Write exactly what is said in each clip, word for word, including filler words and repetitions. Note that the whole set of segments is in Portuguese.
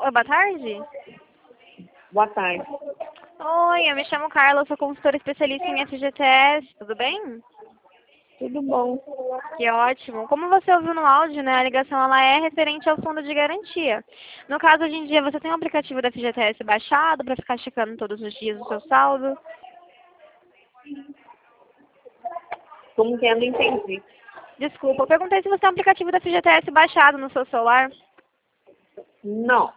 Oi, boa tarde. Boa tarde. Oi, eu me chamo Carla, eu sou consultora especialista em F G T S, tudo bem? Tudo bom? Que ótimo. Como você ouviu no áudio, né, a ligação ela é referente ao fundo de garantia. No caso, hoje em dia, você tem o aplicativo da F G T S baixado para ficar checando todos os dias o seu saldo? Como que eu não entendi? Desculpa, eu perguntei se você tem o aplicativo da F G T S baixado no seu celular. Não,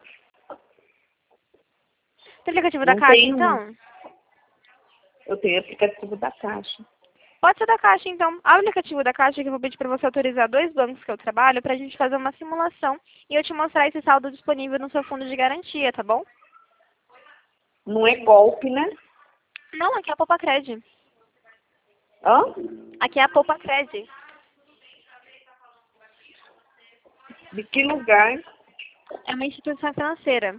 Tem aplicativo da não Caixa, tenho. então? Eu tenho aplicativo da Caixa. Pode ser da Caixa, então. O aplicativo da Caixa que eu vou pedir para você autorizar dois bancos que eu trabalho para a gente fazer uma simulação e eu te mostrar esse saldo disponível no seu fundo de garantia, tá bom? Não é golpe, né? Não, aqui é a Poupa Cred. Hã? Aqui é a Poupa Cred. De que lugar? É uma instituição financeira.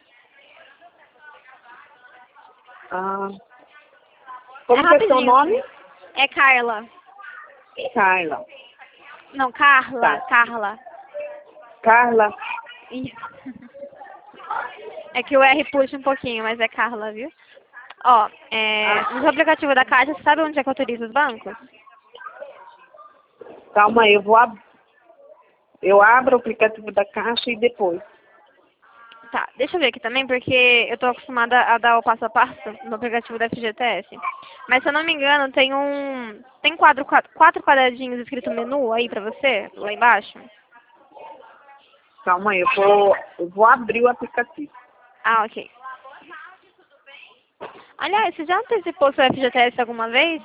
Ah. Como É que é seu rapidinho. nome? É Carla. Carla. Não, Carla. Tá. Carla. Carla. Isso. É que o R puxa um pouquinho, mas é Carla, viu? Ó, é, no seu aplicativo da Caixa, você sabe onde é que autoriza os bancos? Calma aí, eu vou ab... Eu abro o aplicativo da Caixa e depois. Tá, deixa eu ver aqui também, porque eu tô acostumada a dar o passo a passo no aplicativo da F G T S. Mas se eu não me engano, tem um... Tem quadro, quatro, quatro quadradinhos escrito menu aí pra você, lá embaixo? Calma aí, eu vou, eu vou abrir o aplicativo. Ah, ok. Aliás, você já antecipou seu F G T S alguma vez?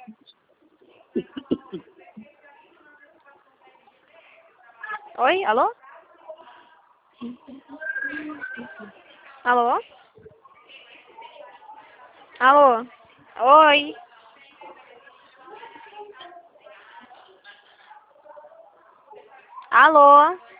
Oi, alô? Alô? Alô? Oi? Alô?